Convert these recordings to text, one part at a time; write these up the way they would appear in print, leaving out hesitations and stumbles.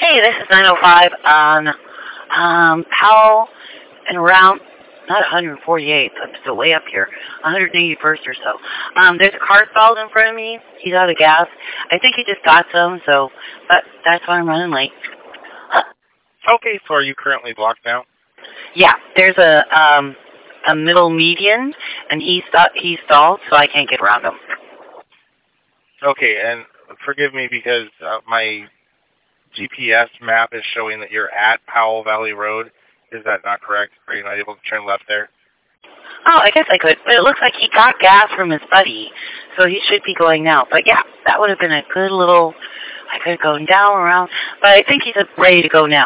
Hey, this is 905 on Powell and around, not 148th, I'm still way up here, 181st or so. There's a car stalled in front of me. He's out of gas. I think he just got some, but that's why I'm running late. Okay, so are you currently blocked now? Yeah, there's a middle median, and he stalled, so I can't get around him. Okay, and forgive me because my GPS map is showing that you're at Powell Valley Road. Is that not correct? Are you not able to turn left there? Oh, I guess I could, but it looks like he got gas from his buddy, so he should be going now. But yeah, that would have been a good little, I could have gone down, around, but I think he's ready to go now.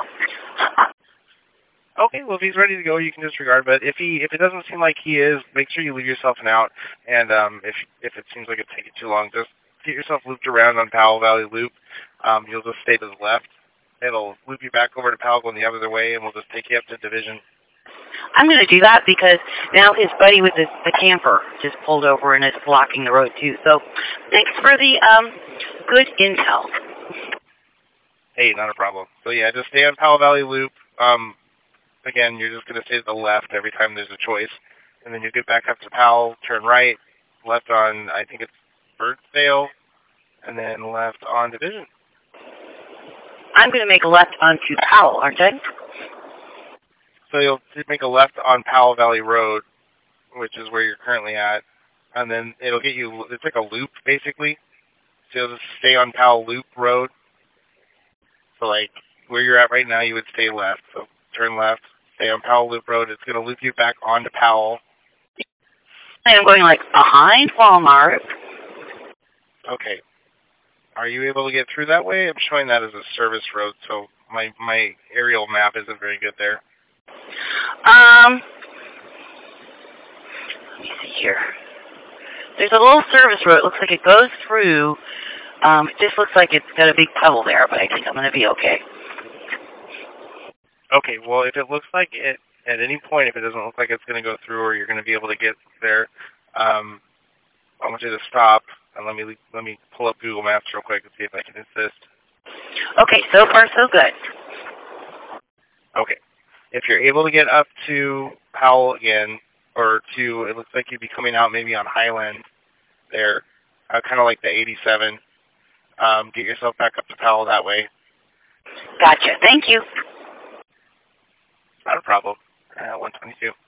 Okay, well, if he's ready to go, you can disregard. But if it doesn't seem like he is, make sure you leave yourself an out. And if it seems like it's taking too long, just get yourself looped around on Powell Valley Loop. You'll just stay to the left. It'll loop you back over to Powell going the other way, and we'll just take you up to Division. I'm going to do that because now his buddy with the camper just pulled over and is blocking the road too. So thanks for the good intel. Hey, not a problem. So yeah, just stay on Powell Valley Loop. Again, you're just going to stay to the left every time there's a choice. And then you get back up to Powell, turn right, left on, I think it's Birdsdale, and then left on Division. I'm going to make a left onto Powell, aren't I? So you'll make a left on Powell Valley Road, which is where you're currently at. And then it'll get you, it's like a loop, basically. So you'll just stay on Powell Loop Road. So like where you're at right now, you would stay left. So turn left, stay on Powell Loop Road. It's going to loop you back onto Powell. I'm going like behind Walmart. Okay. Are you able to get through that way? I'm showing that as a service road, so my aerial map isn't very good there. Let me see here. There's a little service road. It looks like it goes through. It just looks like it's got a big puddle there, but I think I'm going to be okay. Okay, well, if it looks like it, at any point, if it doesn't look like it's going to go through or you're going to be able to get there, I want you to stop and let me pull up Google Maps real quick and see if I can assist. Okay, so far so good. Okay. If you're able to get up to Powell again, or to, it looks like you'd be coming out maybe on Highland there, kind of like the 87, get yourself back up to Powell that way. Gotcha. Thank you. Not a problem. 122.